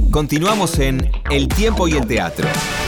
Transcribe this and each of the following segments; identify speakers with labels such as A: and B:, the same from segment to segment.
A: Continuamos en El Tiempo y el Teatro.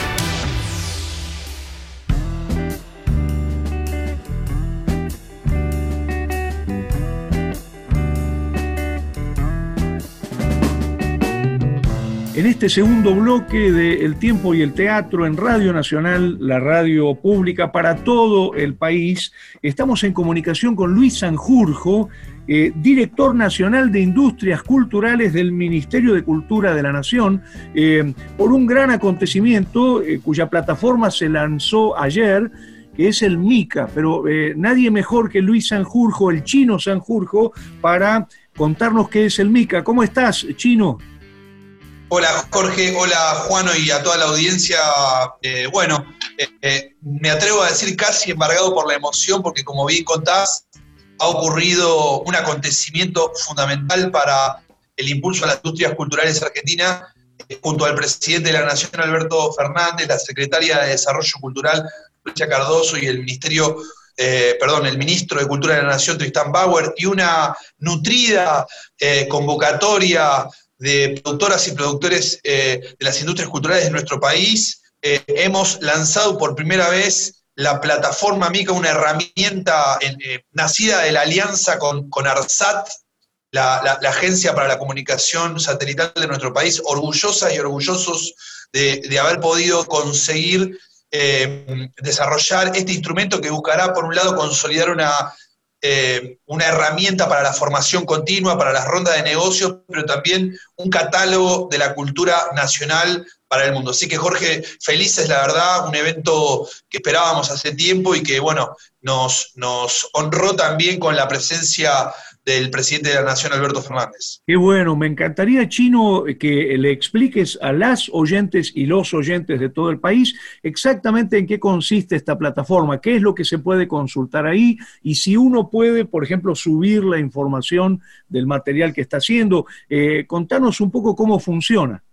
B: En este segundo bloque de El Tiempo y el Teatro en Radio Nacional, la radio pública para todo el país, estamos en comunicación con Luis Sanjurjo, director nacional de Industrias Culturales del Ministerio de Cultura de la Nación, por un gran acontecimiento cuya plataforma se lanzó ayer, que es el MICA, pero nadie mejor que Luis Sanjurjo, el chino Sanjurjo, para contarnos qué es el MICA. ¿Cómo estás, chino?
C: Hola Jorge, hola Juano y a toda la audiencia. Me atrevo a decir casi embargado por la emoción, porque como bien contás, ha ocurrido un acontecimiento fundamental para el impulso a las industrias culturales argentinas, junto al presidente de la Nación, Alberto Fernández, la secretaria de Desarrollo Cultural, Lucha Cardoso, y el ministro de Cultura de la Nación, Tristán Bauer, y una nutrida convocatoria de productoras y productores de las industrias culturales de nuestro país. Hemos lanzado por primera vez la plataforma MICA, una herramienta nacida de la alianza con ARSAT, la Agencia para la Comunicación Satelital de nuestro país, orgullosas y orgullosos de haber podido conseguir desarrollar este instrumento que buscará, por un lado, consolidar una herramienta para la formación continua, para las rondas de negocios, pero también un catálogo de la cultura nacional para el mundo. Así que, Jorge, felices, la verdad, un evento que esperábamos hace tiempo y que, bueno, nos honró también con la presencia del presidente de la Nación, Alberto Fernández.
B: Qué bueno, me encantaría, chino, que le expliques a las oyentes y los oyentes de todo el país exactamente en qué consiste esta plataforma, qué es lo que se puede consultar ahí, y si uno puede, por ejemplo, subir la información del material que está haciendo. Contanos un poco cómo funciona.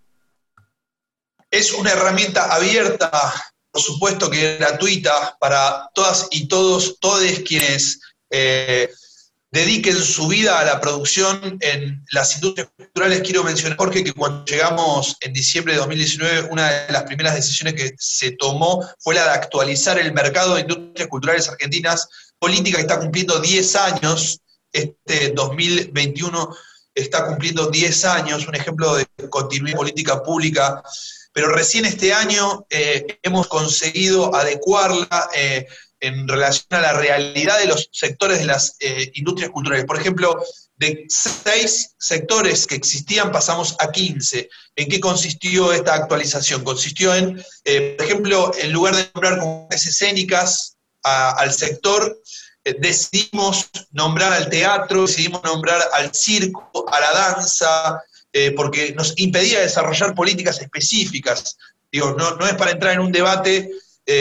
C: Es una herramienta abierta, por supuesto que gratuita, para todas y todos quienes dediquen su vida a la producción en las industrias culturales. Quiero mencionar, Jorge, que cuando llegamos en diciembre de 2019, una de las primeras decisiones que se tomó fue la de actualizar el mercado de industrias culturales argentinas, política que está cumpliendo 10 años, este 2021 está cumpliendo 10 años, un ejemplo de continuidad política pública, pero recién este año hemos conseguido adecuarla en relación a la realidad de los sectores de las industrias culturales. Por ejemplo, de 6 sectores que existían pasamos a 15. ¿En qué consistió esta actualización? Consistió en, por ejemplo, en lugar de nombrar como artes escénicas al sector, decidimos nombrar al teatro, decidimos nombrar al circo, a la danza, porque nos impedía desarrollar políticas específicas. Digo, no es para entrar en un debate,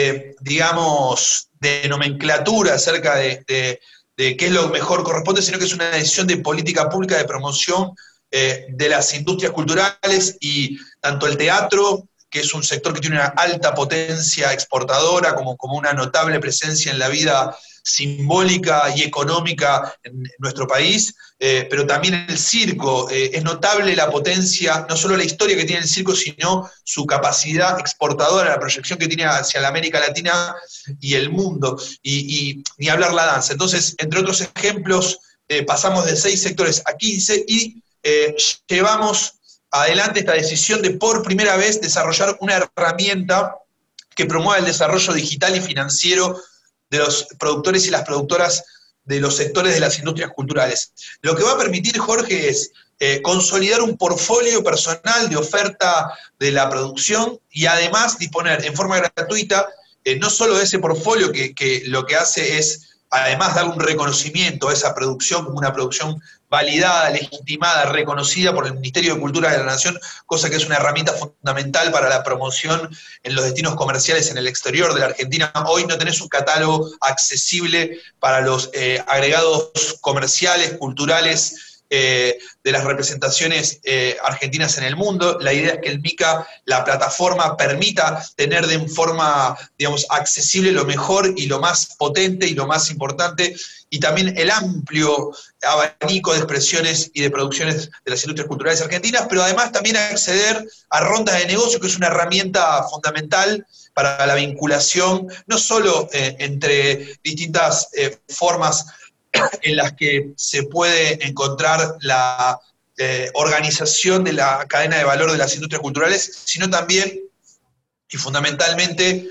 C: digamos, de nomenclatura acerca de qué es lo mejor corresponde, sino que es una decisión de política pública de promoción de las industrias culturales, y tanto el teatro, que es un sector que tiene una alta potencia exportadora, como una notable presencia en la vida simbólica y económica en nuestro país, pero también el circo. Es notable la potencia, no solo la historia que tiene el circo, sino su capacidad exportadora, la proyección que tiene hacia la América Latina y el mundo, y ni hablar la danza. Entonces, entre otros ejemplos, pasamos de 6 sectores a 15 y llevamos adelante esta decisión de por primera vez desarrollar una herramienta que promueva el desarrollo digital y financiero de los productores y las productoras de los sectores de las industrias culturales. Lo que va a permitir, Jorge, es consolidar un portfolio personal de oferta de la producción, y además disponer en forma gratuita no solo de ese portfolio que lo que hace es además dar un reconocimiento a esa producción como una producción validada, legitimada, reconocida por el Ministerio de Cultura de la Nación, cosa que es una herramienta fundamental para la promoción en los destinos comerciales en el exterior de la Argentina. Hoy no tenés un catálogo accesible para los agregados comerciales, culturales, de las representaciones argentinas en el mundo. La idea es que el MICA, la plataforma, permita tener de forma, digamos, accesible lo mejor y lo más potente y lo más importante, y también el amplio abanico de expresiones y de producciones de las industrias culturales argentinas, pero además también acceder a rondas de negocio, que es una herramienta fundamental para la vinculación, no solo entre distintas formas en las que se puede encontrar la organización de la cadena de valor de las industrias culturales, sino también y fundamentalmente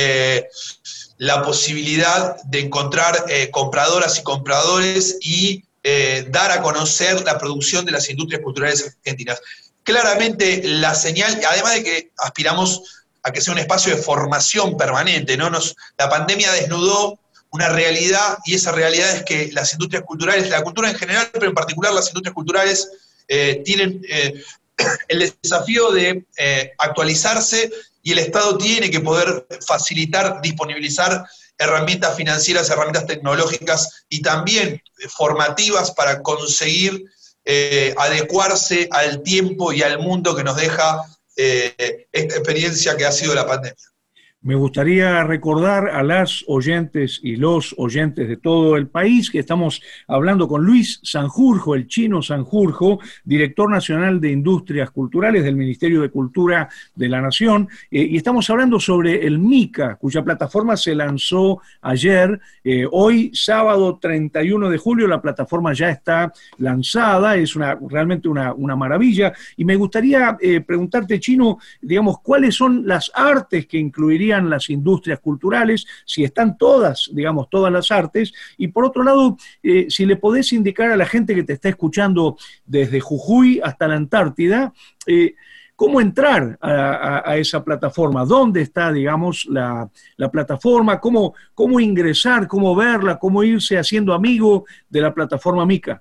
C: la posibilidad de encontrar compradoras y compradores y dar a conocer la producción de las industrias culturales argentinas. Claramente la señal, además de que aspiramos a que sea un espacio de formación permanente, ¿no? La pandemia desnudó una realidad, y esa realidad es que las industrias culturales, la cultura en general, pero en particular las industrias culturales, tienen el desafío de actualizarse, y el Estado tiene que poder facilitar, disponibilizar herramientas financieras, herramientas tecnológicas y también formativas para conseguir adecuarse al tiempo y al mundo que nos deja esta experiencia que ha sido la pandemia.
B: Me gustaría recordar a las oyentes y los oyentes de todo el país que estamos hablando con Luis Sanjurjo, el chino Sanjurjo, director nacional de Industrias Culturales del Ministerio de Cultura de la Nación, y estamos hablando sobre el MICA, cuya plataforma se lanzó ayer. Hoy, sábado 31 de julio, la plataforma ya está lanzada, es realmente una maravilla, y me gustaría preguntarte, Chino, digamos, ¿cuáles son las artes que incluirían las industrias culturales, si están todas, digamos, todas las artes? Y por otro lado, si le podés indicar a la gente que te está escuchando desde Jujuy hasta la Antártida, ¿cómo entrar a esa plataforma? ¿Dónde está, digamos, la plataforma? ¿Cómo ingresar? ¿Cómo verla? ¿Cómo irse haciendo amigo de la plataforma MICA?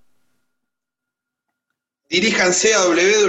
C: Diríjanse a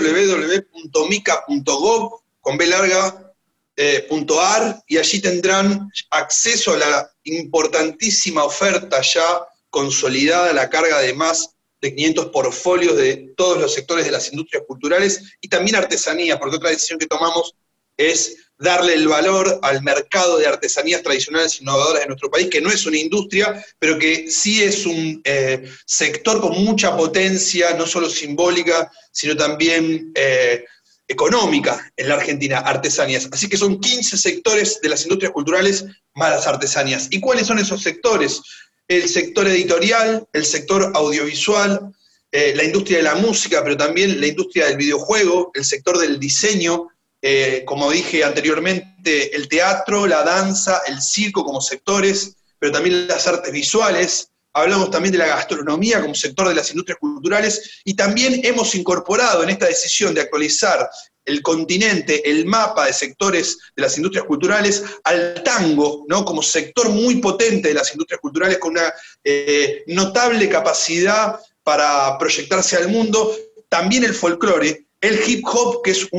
C: www.mica.gov, con B larga, .ar, y allí tendrán acceso a la importantísima oferta ya consolidada, la carga de más de 500 portfolios de todos los sectores de las industrias culturales y también artesanías, porque otra decisión que tomamos es darle el valor al mercado de artesanías tradicionales e innovadoras de nuestro país, que no es una industria, pero que sí es un sector con mucha potencia, no solo simbólica, sino también económica en la Argentina, artesanías. Así que son 15 sectores de las industrias culturales más las artesanías. ¿Y cuáles son esos sectores? El sector editorial, el sector audiovisual, la industria de la música, pero también la industria del videojuego, el sector del diseño, como dije anteriormente, el teatro, la danza, el circo como sectores, pero también las artes visuales. Hablamos también de la gastronomía como sector de las industrias culturales, y también hemos incorporado en esta decisión de actualizar el continente, el mapa de sectores de las industrias culturales, al tango, ¿no? Como sector muy potente de las industrias culturales, con una notable capacidad para proyectarse al mundo. También el folclore, el hip hop, que es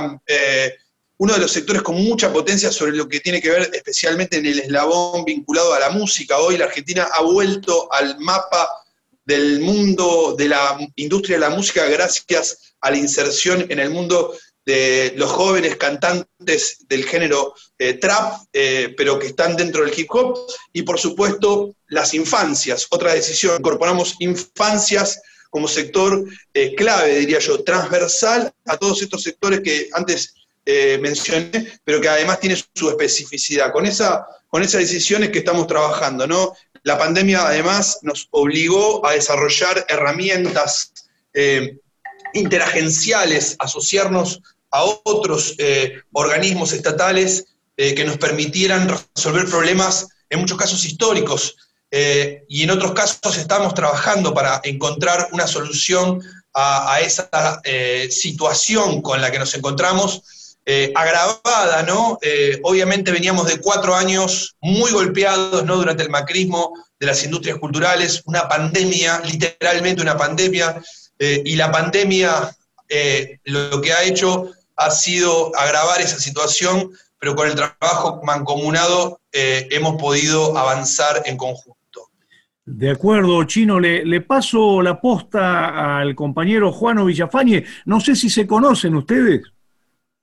C: uno de los sectores con mucha potencia sobre lo que tiene que ver especialmente en el eslabón vinculado a la música. Hoy la Argentina ha vuelto al mapa del mundo de la industria de la música gracias a la inserción en el mundo de los jóvenes cantantes del género trap, pero que están dentro del hip hop, y por supuesto las infancias. Otra decisión, incorporamos infancias como sector clave, diría yo, transversal a todos estos sectores que antes mencioné, pero que además tiene su especificidad. Con esa decisión es que estamos trabajando, ¿no? La pandemia además nos obligó a desarrollar herramientas interagenciales, asociarnos a otros organismos estatales que nos permitieran resolver problemas, en muchos casos históricos, y en otros casos estamos trabajando para encontrar una solución a esa situación con la que nos encontramos, agravada, ¿no? Obviamente veníamos de 4 años muy golpeados, ¿no? Durante el macrismo de las industrias culturales, una pandemia, literalmente una pandemia, y la pandemia lo que ha hecho ha sido agravar esa situación, pero con el trabajo mancomunado hemos podido avanzar en conjunto.
B: De acuerdo, Chino, le paso la posta al compañero Juano Villafañe. No sé si se conocen ustedes.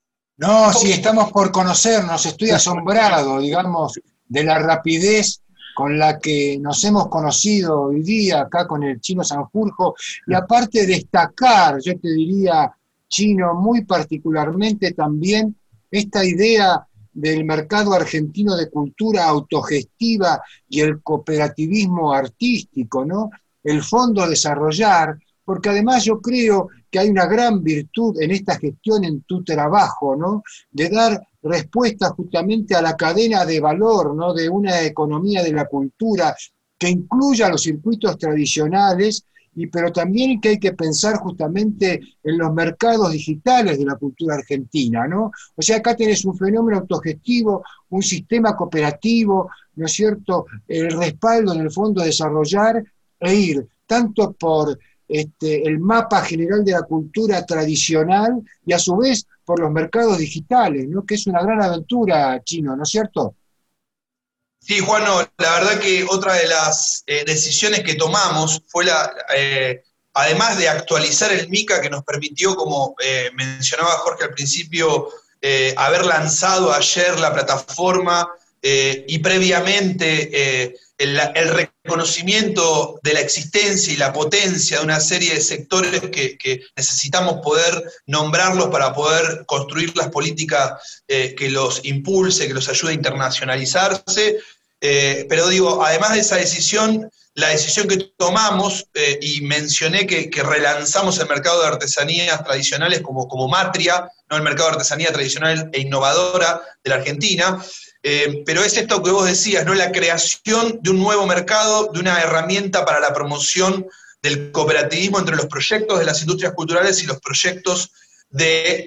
D: No, sí, estamos por conocernos. Estoy asombrado, digamos, de la rapidez con la que nos hemos conocido hoy día acá con el Chino Sanjurjo, y aparte destacar, yo te diría, Chino, muy particularmente también esta idea del mercado argentino de cultura autogestiva y el cooperativismo artístico, ¿no? El fondo Desarrollar, porque además yo creo que hay una gran virtud en esta gestión, en tu trabajo, ¿no? De dar respuesta justamente a la cadena de valor, ¿no? De una economía de la cultura que incluya los circuitos tradicionales, pero también que hay que pensar justamente en los mercados digitales de la cultura argentina, ¿no? O sea, acá tenés un fenómeno autogestivo, un sistema cooperativo, ¿no es cierto?, el respaldo en el fondo Desarrollar, e ir tanto por el mapa general de la cultura tradicional y a su vez por los mercados digitales, ¿no? Que es una gran aventura, Chino, ¿no es cierto?
C: Sí, Juano, la verdad que otra de las decisiones que tomamos fue además de actualizar el MICA, que nos permitió, como mencionaba Jorge al principio, haber lanzado ayer la plataforma y previamente el reconocimiento de la existencia y la potencia de una serie de sectores que necesitamos poder nombrarlos para poder construir las políticas que los impulse, que los ayude a internacionalizarse. Pero digo, además de esa decisión, la decisión que tomamos, y mencioné que relanzamos el mercado de artesanías tradicionales como Matria, ¿no? El mercado de artesanía tradicional e innovadora de la Argentina, pero es esto que vos decías, ¿no? La creación de un nuevo mercado, de una herramienta para la promoción del cooperativismo entre los proyectos de las industrias culturales y los proyectos de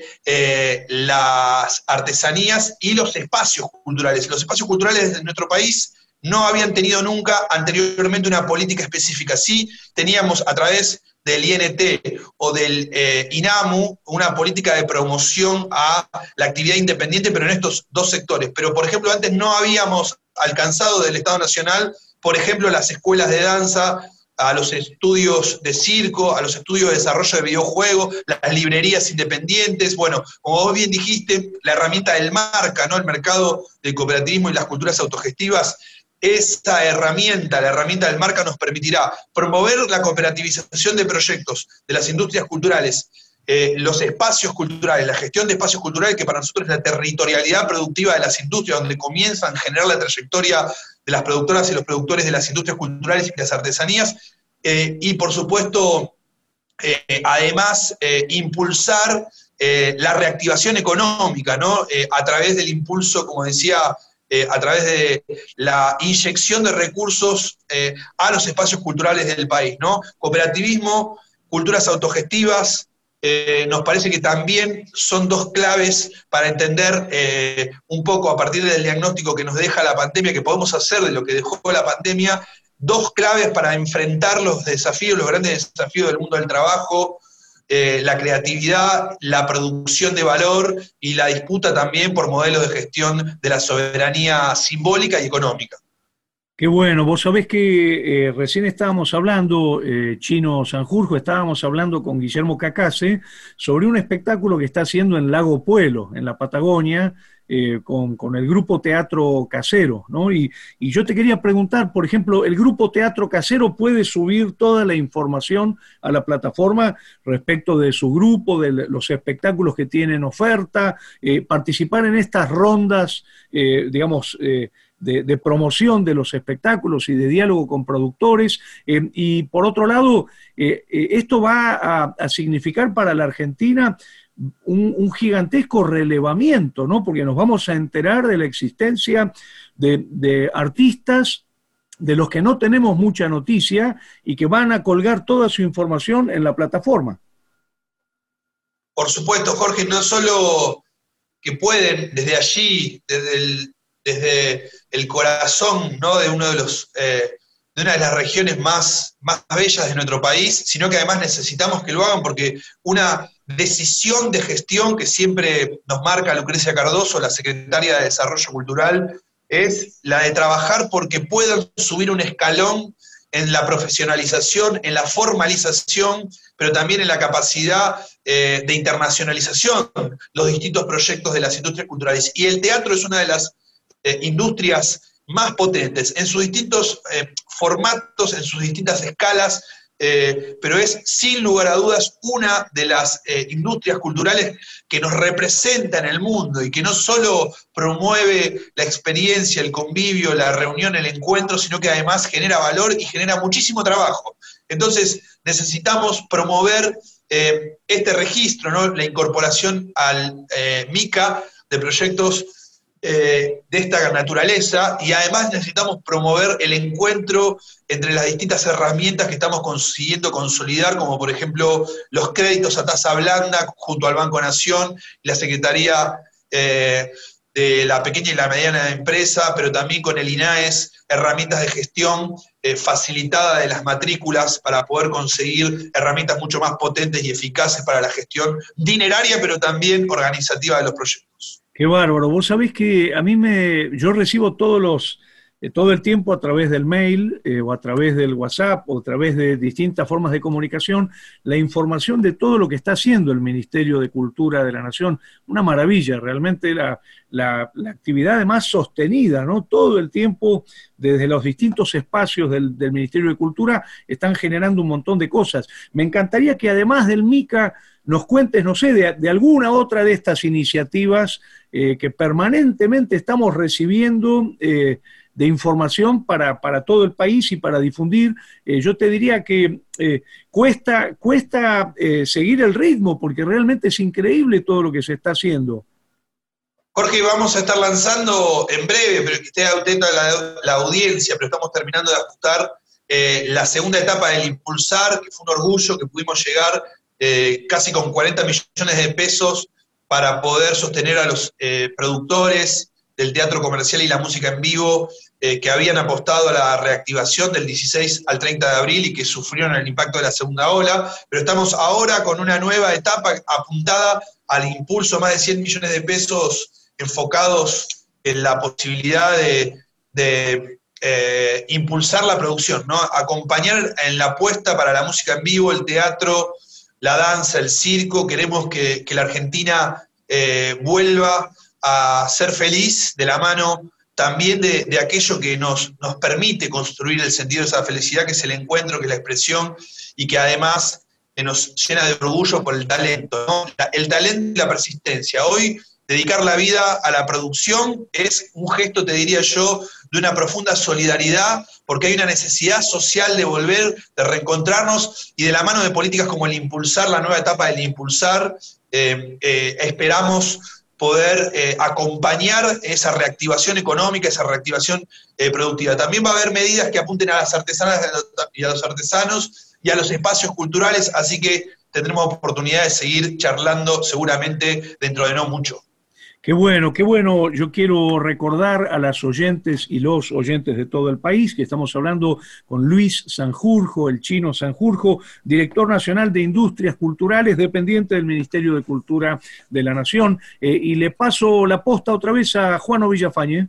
C: las artesanías y los espacios culturales. Los espacios culturales de nuestro país no habían tenido nunca anteriormente una política específica. Sí teníamos a través del INT o del INAMU una política de promoción a la actividad independiente, pero en estos dos sectores. Pero, por ejemplo, antes no habíamos alcanzado del Estado Nacional, por ejemplo, las escuelas de danza, a los estudios de circo, a los estudios de desarrollo de videojuegos, las librerías independientes. Bueno, como vos bien dijiste, la herramienta del marca, ¿no? El mercado del cooperativismo y las culturas autogestivas. Esta herramienta, la herramienta del marca, nos permitirá promover la cooperativización de proyectos de las industrias culturales, los espacios culturales, la gestión de espacios culturales, que para nosotros es la territorialidad productiva de las industrias, donde comienzan a generar la trayectoria de las productoras y los productores de las industrias culturales y las artesanías, y por supuesto, además, impulsar la reactivación económica, ¿no? A través del impulso, como decía, a través de la inyección de recursos a los espacios culturales del país, ¿no? Cooperativismo, culturas autogestivas, nos parece que también son dos claves para entender un poco a partir del diagnóstico que nos deja la pandemia, que podemos hacer de lo que dejó la pandemia, dos claves para enfrentar los desafíos, los grandes desafíos del mundo del trabajo, la creatividad, la producción de valor y la disputa también por modelos de gestión de la soberanía simbólica y económica.
B: Qué bueno, vos sabés que recién estábamos hablando, Chino Sanjurjo, estábamos hablando con Guillermo Cacase sobre un espectáculo que está haciendo en Lago Puelo, en la Patagonia, con el Grupo Teatro Casero, ¿no? Y yo te quería preguntar, por ejemplo, ¿el Grupo Teatro Casero puede subir toda la información a la plataforma respecto de su grupo, de los espectáculos que tienen oferta, participar en estas rondas, digamos, de promoción de los espectáculos y de diálogo con productores? Y por otro lado, esto va a significar para la Argentina un gigantesco relevamiento, ¿no? Porque nos vamos a enterar de la existencia de artistas de los que no tenemos mucha noticia y que van a colgar toda su información en la plataforma.
C: Por supuesto, Jorge, no solo que pueden desde allí, desde el corazón, ¿no? de una de las regiones más bellas de nuestro país, sino que además necesitamos que lo hagan porque una decisión de gestión que siempre nos marca Lucrecia Cardoso, la secretaria de Desarrollo Cultural, es la de trabajar porque puedan subir un escalón en la profesionalización, en la formalización, pero también en la capacidad de internacionalización, los distintos proyectos de las industrias culturales. Y el teatro es una de las industrias más potentes, en sus distintos formatos, en sus distintas escalas, pero es sin lugar a dudas una de las industrias culturales que nos representa en el mundo y que no solo promueve la experiencia, el convivio, la reunión, el encuentro, sino que además genera valor y genera muchísimo trabajo. Entonces necesitamos promover este registro, ¿no? La incorporación al MICA de proyectos de esta naturaleza, y además necesitamos promover el encuentro entre las distintas herramientas que estamos consiguiendo consolidar, como por ejemplo los créditos a tasa blanda junto al Banco Nación, la Secretaría de la Pequeña y la Mediana Empresa, pero también con el INAES, herramientas de gestión facilitada de las matrículas para poder conseguir herramientas mucho más potentes y eficaces para la gestión dineraria, pero también organizativa de los proyectos.
B: Qué bárbaro. Vos sabés que yo recibo todo el tiempo a través del mail o a través del WhatsApp o a través de distintas formas de comunicación la información de todo lo que está haciendo el Ministerio de Cultura de la Nación. Una maravilla, realmente la actividad además sostenida, ¿no? Todo el tiempo desde los distintos espacios del Ministerio de Cultura están generando un montón de cosas. Me encantaría que además del MICA nos cuentes, no sé, de alguna otra de estas iniciativas que permanentemente estamos recibiendo de información para todo el país y para difundir. Yo te diría que cuesta seguir el ritmo, porque realmente es increíble todo lo que se está haciendo.
C: Jorge, vamos a estar lanzando en breve, pero que esté atenta la audiencia, pero estamos terminando de ajustar la segunda etapa del Impulsar, que fue un orgullo que pudimos llegar casi con 40 millones de pesos para poder sostener a los productores del teatro comercial y la música en vivo que habían apostado a la reactivación del 16 al 30 de abril y que sufrieron el impacto de la segunda ola, pero estamos ahora con una nueva etapa apuntada al impulso, más de 100 millones de pesos enfocados en la posibilidad de impulsar la producción, ¿no? Acompañar en la apuesta para la música en vivo, el teatro, la danza, el circo. Queremos que la Argentina vuelva a ser feliz de la mano también de aquello que nos permite construir el sentido de esa felicidad, que es el encuentro, que es la expresión, y que además nos llena de orgullo por el talento, ¿no? El talento y la persistencia. Hoy, dedicar la vida a la producción es un gesto, te diría yo, de una profunda solidaridad, porque hay una necesidad social de volver, de reencontrarnos, y de la mano de políticas como el Impulsar, la nueva etapa del Impulsar, esperamos poder acompañar esa reactivación económica, esa reactivación productiva. También va a haber medidas que apunten a las artesanas y a los artesanos y a los espacios culturales, así que tendremos oportunidad de seguir charlando seguramente dentro de no mucho.
B: Qué bueno, qué bueno. Yo quiero recordar a las oyentes y los oyentes de todo el país que estamos hablando con Luis Sanjurjo, el chino Sanjurjo, director nacional de Industrias Culturales, dependiente del Ministerio de Cultura de la Nación. Y le paso la posta otra vez a Juano Villafañe.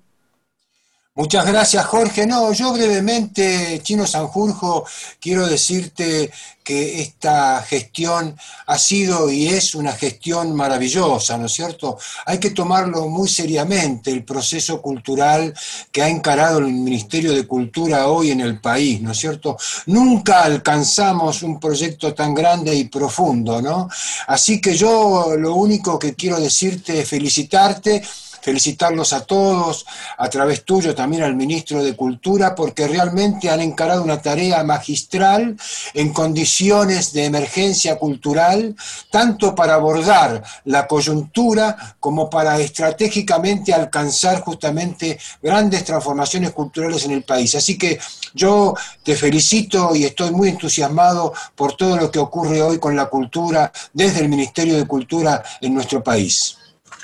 D: Muchas gracias, Jorge. No, yo brevemente, Chino Sanjurjo, quiero decirte que esta gestión ha sido y es una gestión maravillosa, ¿no es cierto? Hay que tomarlo muy seriamente, el proceso cultural que ha encarado el Ministerio de Cultura hoy en el país, ¿no es cierto? Nunca alcanzamos un proyecto tan grande y profundo, ¿no? Así que yo lo único que quiero decirte es felicitarlos a todos, a través tuyo también al ministro de Cultura, porque realmente han encarado una tarea magistral en condiciones de emergencia cultural, tanto para abordar la coyuntura como para estratégicamente alcanzar justamente grandes transformaciones culturales en el país. Así que yo te felicito y estoy muy entusiasmado por todo lo que ocurre hoy con la cultura desde el Ministerio de Cultura en nuestro país.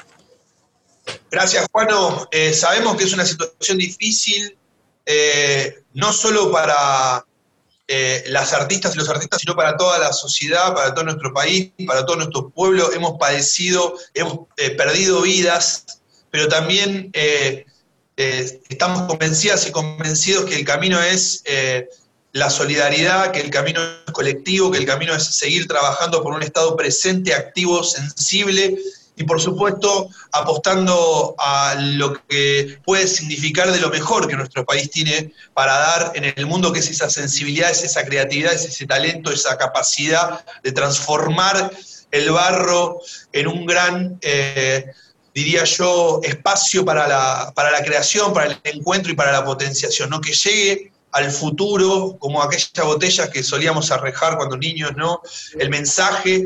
C: Gracias, Juano. Sabemos que es una situación difícil, no solo para las artistas y los artistas, sino para toda la sociedad, para todo nuestro país, para todo nuestro pueblo. Hemos padecido, hemos perdido vidas, pero también estamos convencidas y convencidos que el camino es la solidaridad, que el camino es colectivo, que el camino es seguir trabajando por un Estado presente, activo, sensible, y por supuesto apostando a lo que puede significar de lo mejor que nuestro país tiene para dar en el mundo, que es esa sensibilidad, es esa creatividad, es ese talento, esa capacidad de transformar el barro en un gran, diría yo, espacio para la creación, para el encuentro y para la potenciación, ¿no? Que llegue al futuro, como aquella botella que solíamos arrejar cuando niños, ¿no? El mensaje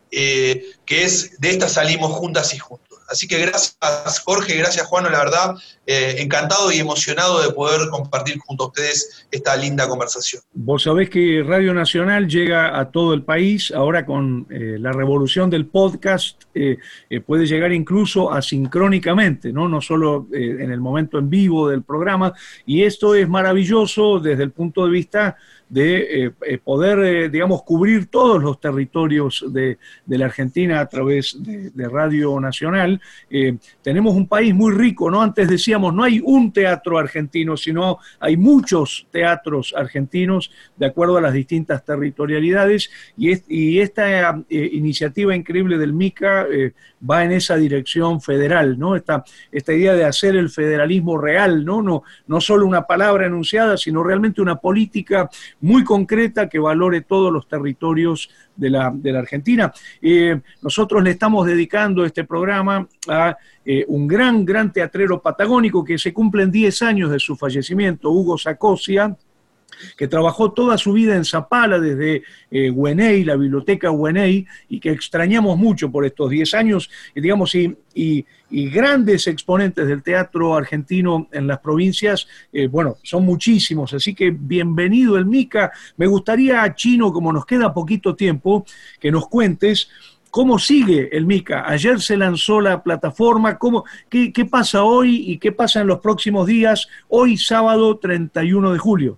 C: que es, de esta salimos juntas y juntos. Así que gracias Jorge, gracias Juan, la verdad, encantado y emocionado de poder compartir junto a ustedes esta linda conversación.
B: Vos sabés que Radio Nacional llega a todo el país, ahora con la revolución del podcast, puede llegar incluso asincrónicamente, ¿no? No solo en el momento en vivo del programa, y esto es maravilloso desde el punto de vista de poder, digamos, cubrir todos los territorios de la Argentina a través de Radio Nacional. Tenemos un país muy rico, ¿no? Antes decíamos, no hay un teatro argentino, sino hay muchos teatros argentinos de acuerdo a las distintas territorialidades, y esta iniciativa increíble del MICA va en esa dirección federal, ¿no? Esta idea de hacer el federalismo real, ¿no? No solo una palabra enunciada, sino realmente una política muy concreta que valore todos los territorios de la Argentina. Nosotros le estamos dedicando este programa a un gran teatrero patagónico que se cumplen 10 años de su fallecimiento, Hugo Sacosia, que trabajó toda su vida en Zapala desde Güeney, la biblioteca Güeney, y que extrañamos mucho por estos 10 años, digamos, y grandes exponentes del teatro argentino en las provincias, bueno, son muchísimos, así que bienvenido el MICA. Me gustaría, Chino, como nos queda poquito tiempo, que nos cuentes cómo sigue el MICA. Ayer se lanzó la plataforma, qué pasa hoy y qué pasa en los próximos días, hoy sábado 31 de julio.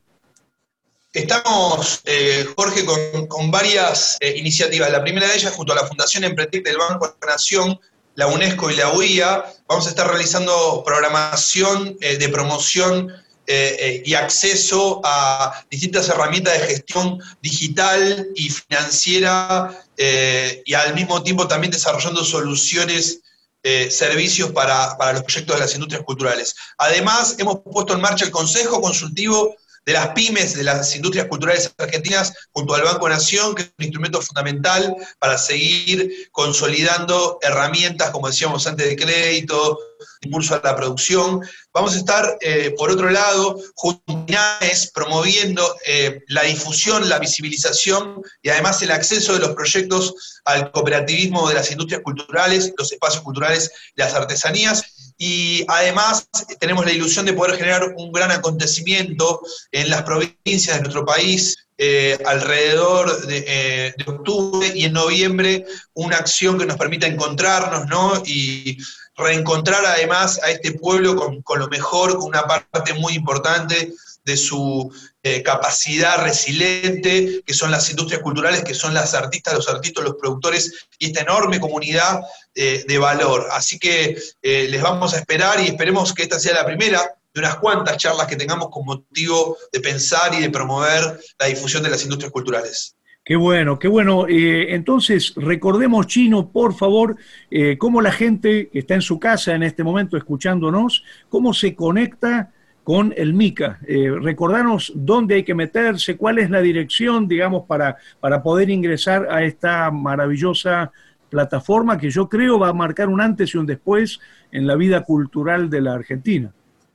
C: Estamos, Jorge, con varias iniciativas. La primera de ellas, junto a la Fundación Empretec del Banco de la Nación, la UNESCO y la UIA, vamos a estar realizando programación de promoción y acceso a distintas herramientas de gestión digital y financiera, y al mismo tiempo también desarrollando soluciones, servicios para los proyectos de las industrias culturales. Además, hemos puesto en marcha el Consejo Consultivo de las pymes, de las industrias culturales argentinas, junto al Banco Nación, que es un instrumento fundamental para seguir consolidando herramientas, como decíamos antes, de crédito, impulso a la producción. Vamos a estar, por otro lado, junto a INAES, promoviendo la difusión, la visibilización y además el acceso de los proyectos al cooperativismo de las industrias culturales, los espacios culturales, las artesanías. Y además tenemos la ilusión de poder generar un gran acontecimiento en las provincias de nuestro país alrededor de octubre, y en noviembre una acción que nos permita encontrarnos, ¿no? Y reencontrar además a este pueblo con lo mejor, con una parte muy importante de su capacidad resiliente, que son las industrias culturales, que son las artistas, los productores y esta enorme comunidad de valor. Así que les vamos a esperar y esperemos que esta sea la primera de unas cuantas charlas que tengamos con motivo de pensar y de promover la difusión de las industrias culturales.
B: Qué bueno, qué bueno. Entonces, recordemos, Chino, por favor, cómo la gente que está en su casa en este momento escuchándonos, cómo se conecta con el MICA. Recordanos dónde hay que meterse, cuál es la dirección, digamos, para poder ingresar a esta maravillosa plataforma que yo creo va a marcar un antes y un después en la vida cultural de la Argentina.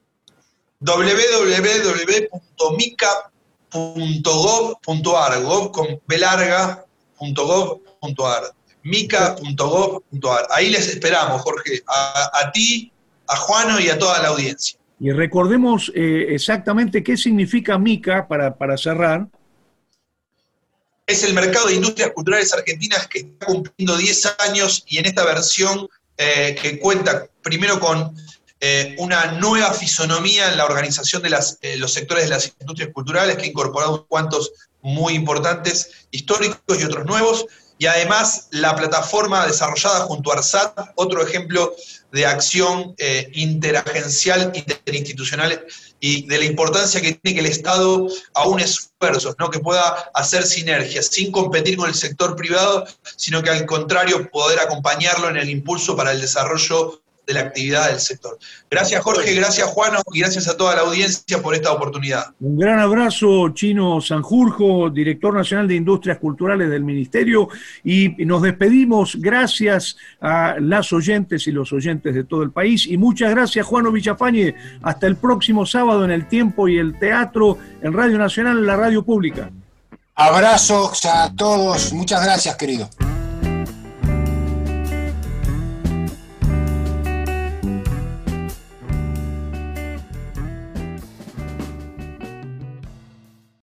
C: www.mica.gov.ar, gov con B larga.gov.ar, mica.gov.ar. Ahí les esperamos, Jorge, a ti, a Juano y a toda la audiencia.
B: Y recordemos exactamente qué significa MICA para cerrar.
C: Es el mercado de industrias culturales argentinas que está cumpliendo 10 años, y en esta versión que cuenta primero con una nueva fisonomía en la organización de los sectores de las industrias culturales, que ha incorporado unos cuantos muy importantes, históricos y otros nuevos, y además la plataforma desarrollada junto a ARSAT, otro ejemplo de acción interagencial, interinstitucional y de la importancia que tiene que el Estado aúne esfuerzos, ¿no? Que pueda hacer sinergias, sin competir con el sector privado, sino que al contrario poder acompañarlo en el impulso para el desarrollo de la actividad del sector. Gracias Jorge, gracias Juano y gracias a toda la audiencia por esta oportunidad.
B: Un gran abrazo, Chino Sanjurjo, director nacional de Industrias Culturales del Ministerio, y nos despedimos. Gracias a las oyentes y los oyentes de todo el país, y muchas gracias, Juano Villafañe. Hasta el próximo sábado en El Tiempo y el Teatro, en Radio Nacional, en la radio pública.
D: Abrazos a todos, muchas gracias, querido.